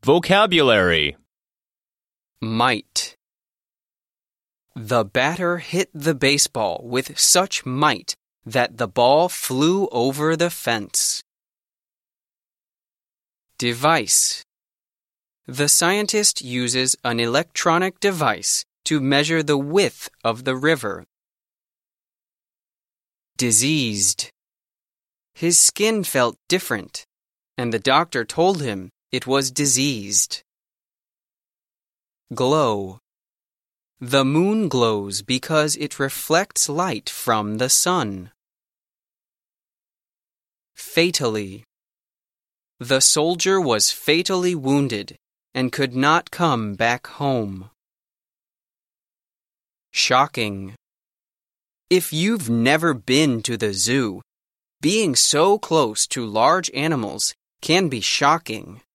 Vocabulary. Might. The batter hit the baseball with such might that the ball flew over the fence. Device. The scientist uses an electronic device to measure the width of the river. Diseased. His skin felt different, and the doctor told him it was diseased. Glow. The moon glows because it reflects light from the sun. Fatally. The soldier was fatally wounded and could not come back home. Shocking. If you've never been to the zoo, being so close to large animals can be shocking.